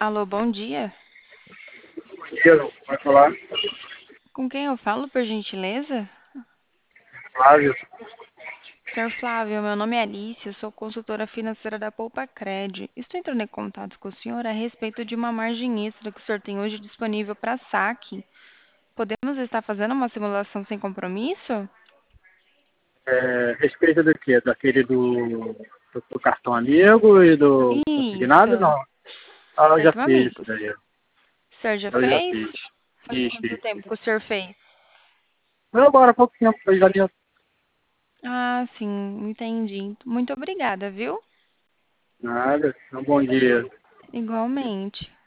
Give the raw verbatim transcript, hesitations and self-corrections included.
Alô, bom dia. Dia, vai falar, Com quem eu falo, por gentileza? Flávio. senhor Flávio, meu nome é Alice, eu sou consultora financeira da Poupa Cred. Estou entrando em contato com o senhor a respeito de uma margem extra que o senhor tem hoje disponível para saque. Podemos estar fazendo uma simulação sem compromisso? É, respeito do quê? Daquele do, do, do cartão amigo e do consignado? Isso, Não. Ah, eu já cartão fiz isso Amigos. daí. O senhor já Eu já fez? fiz. Faz Fiz, quanto fiz. tempo que o senhor fez? Não, agora há pouco tempo, foi já dentro. Ah, sim, entendi. Muito obrigada, viu? Nada. Um bom dia. Igualmente.